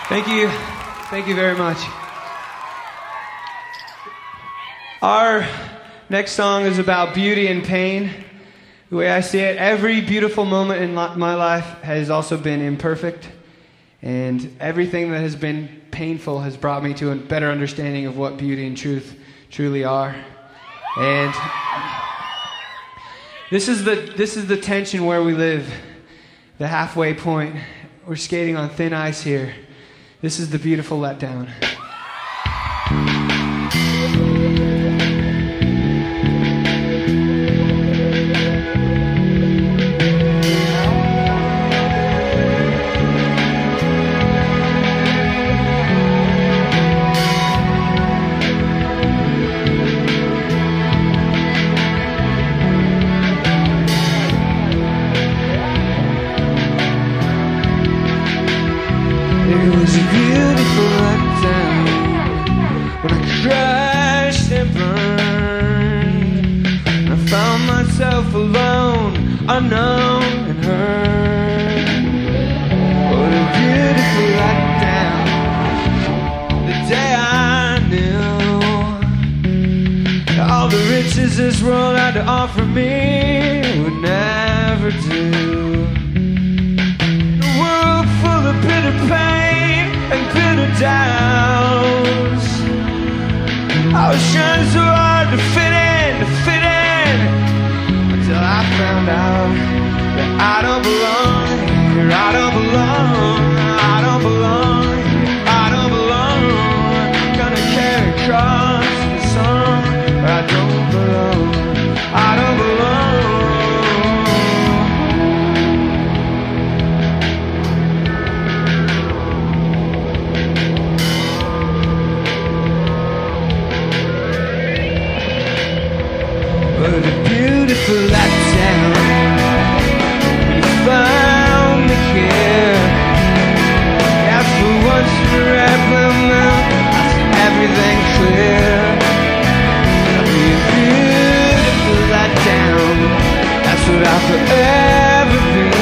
Thank you. Thank you very much. Our next song is about beauty and pain. The way I see it, every beautiful moment in my life has also been imperfect, and everything that has been painful has brought me to a better understanding of what beauty and truth truly are. And this is the tension where we live, the halfway point. We're skating on thin ice here. This is the beautiful letdown. It was a beautiful letdown when I crashed and burned. I found myself alone, unknown and hurt. What a beautiful letdown. The day I knew all the riches this world had to offer me would never do. Bitter pain and bitter doubts. I was trying so hard to fit in, until I found out that I don't belong here. I don't belong, I don't belong here. I don't belong. Gonna carry a cross the song where I don't belong. I don't belong. What a beautiful letdown when you found me here. Yeah, for once in a red blue moon, I see everything clear. What a beautiful letdown. That's what I'll forever be.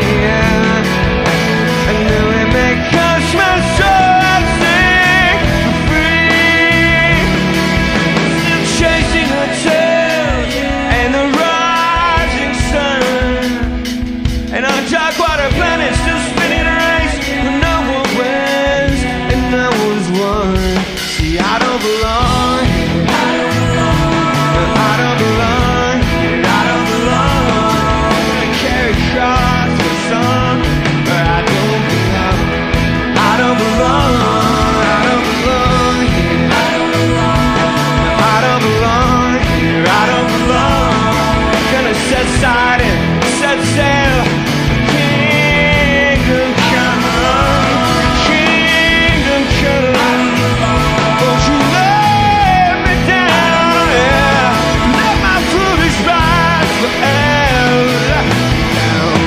I knew it may cost my soul, I'd sing for free. Still chasing her tail and the rising sun, and our dark water planet still spinning a race where no one wins and no one's won. See, I don't belong here. I don't belong. I don't belong here. I don't belong. I carry cross the song where I don't belong. I don't belong. I don't belong here. I don't belong. I don't belong here. I don't belong. Gonna set side and set sail. Kingdom come, kingdom come. Won't you let me down? Yeah. Let my foolish life forever down.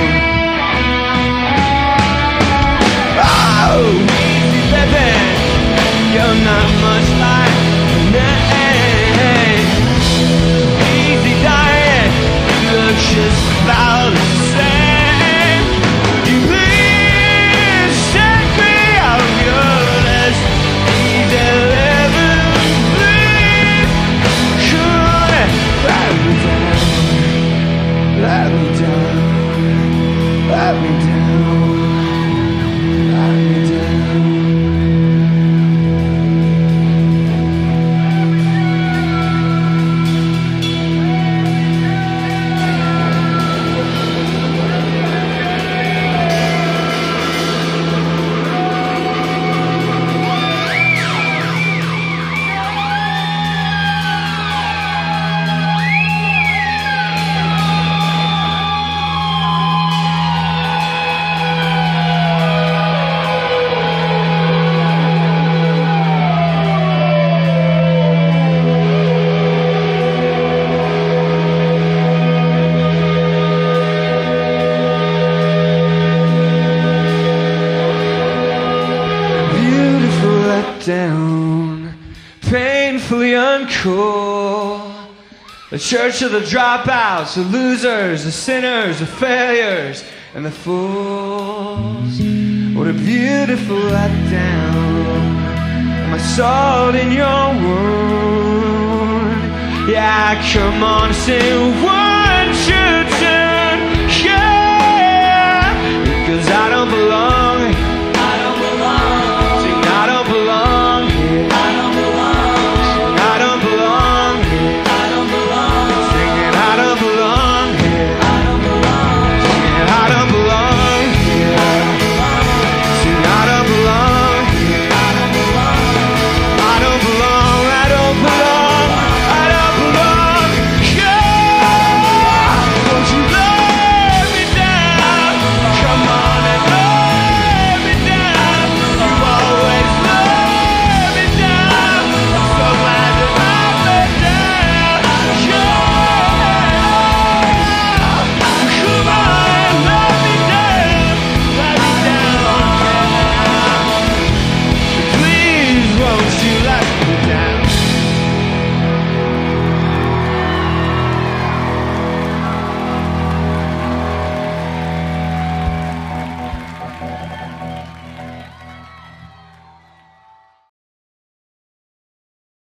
Oh, easy baby, you're not much like me. Easy diet, you look just about the same. You please take me off your list. Easy living, please. Could let me down, let me down, let me down, let me down. Down, painfully uncool. The church of the dropouts, the losers, the sinners, the failures, and the fools. What a beautiful letdown. My salt in your wound. Yeah, come on, say 1, 2, 3.